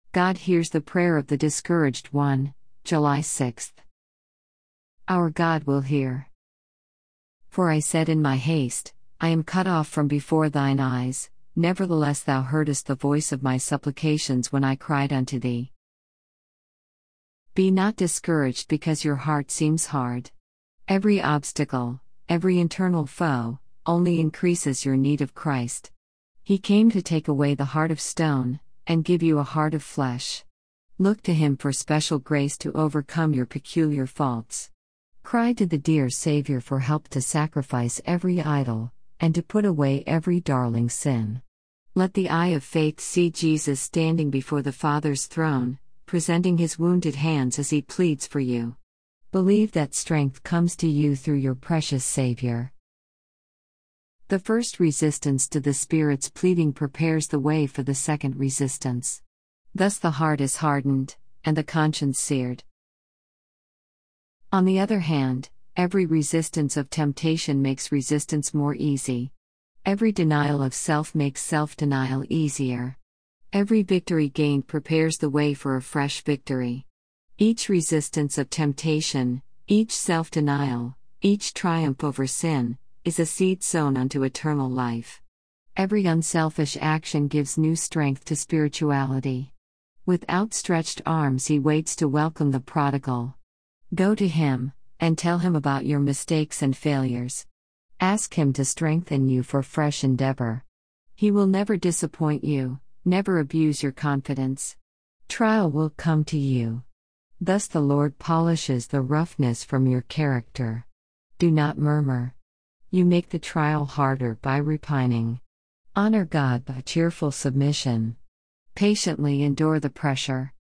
God hears the prayer of the discouraged one. July 6. Our God will hear. For I said in my haste, I am cut off from before thine eyes, nevertheless thou heardest the voice of my supplications when I cried unto thee. Be not discouraged because your heart seems hard. Every obstacle, every internal foe, only increases your need of Christ. He came to take away the heart of stone, and give you a heart of flesh. Look to Him for special grace to overcome your peculiar faults. Cry to the dear Savior for help to sacrifice every idol, and to put away every darling sin. Let the eye of faith see Jesus standing before the Father's throne, presenting His wounded hands as He pleads for you. Believe that strength comes to you through your precious Savior. The first resistance to the Spirit's pleading prepares the way for the second resistance. Thus the heart is hardened, and the conscience seared. On the other hand, every resistance of temptation makes resistance more easy. Every denial of self makes self-denial easier. Every victory gained prepares the way for a fresh victory. Each resistance of temptation, each self-denial, each triumph over sin, is a seed sown unto eternal life. Every unselfish action gives new strength to spirituality. With outstretched arms He waits to welcome the prodigal. Go to Him, and tell Him about your mistakes and failures. Ask Him to strengthen you for fresh endeavor. He will never disappoint you, never abuse your confidence. Trial will come to you. Thus the Lord polishes the roughness from your character. Do not murmur. You make the trial harder by repining. Honor God by cheerful submission. Patiently endure the pressure.